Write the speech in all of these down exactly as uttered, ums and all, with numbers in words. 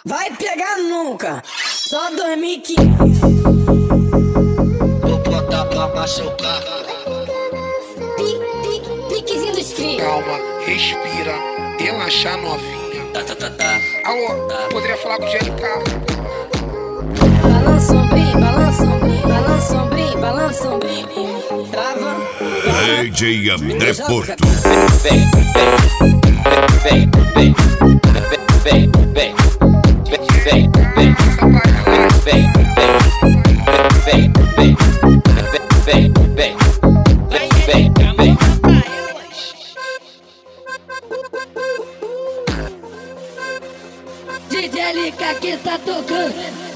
Vai pegar nunca, só dois mil e quinhentos. Vou botar pra machucar. Piquezinho dos crios. Calma, respira, relaxa novinha. Tá, tá, tá, tá. Alô, Tá. poderia falar com o G L K? Balança ombrinho, balança ombrinho, balança ombrinho, balança ombrinho. Trava. D J André Porto. Vem, vem, vem, vem, vem, vem, vem, vem, vem, vem, vem, vem, vem, vem, vem, vem, vem. D J L K que tá tocando,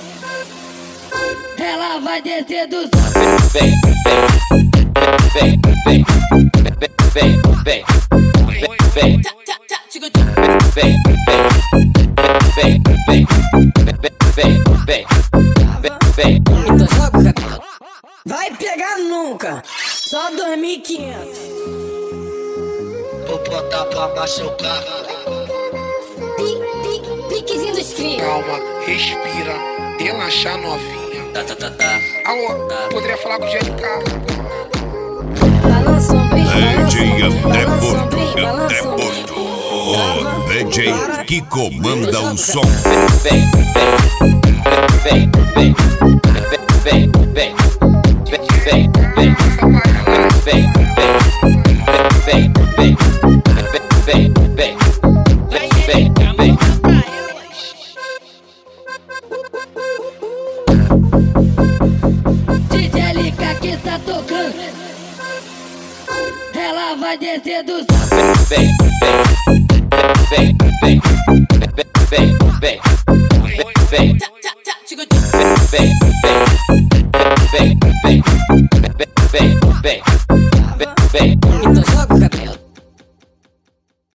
ela vai descer do Vem, vem, vem, vem, vem, vem, vem, vem, vem, vem, vem, vem, vem, vem. Então joga o cabelo. Vai pegar nunca, só dois mil e quinhentos. Vou botar pra machucar. Piquezinho dos crios. Calma, respira, relaxa novinha. Tá, tá, tá, tá. Alô, poderia falar com o G L K? Balança ombrinho, D J André balança Porto. ombrinho, André balança ombrinho. Porto. O D J que comanda o som. Vem, vem, vem, vem, vem, vem, vem, vem, vem, vem, vem, vem, vem, vem, vem, vem. D J L K que tá tocando, ela vai descer do Vem, vem, vem, vem, vem, vem, vem, vem, vem, vem, vem, vem, vem, vem, vem. Então joga o cabelo.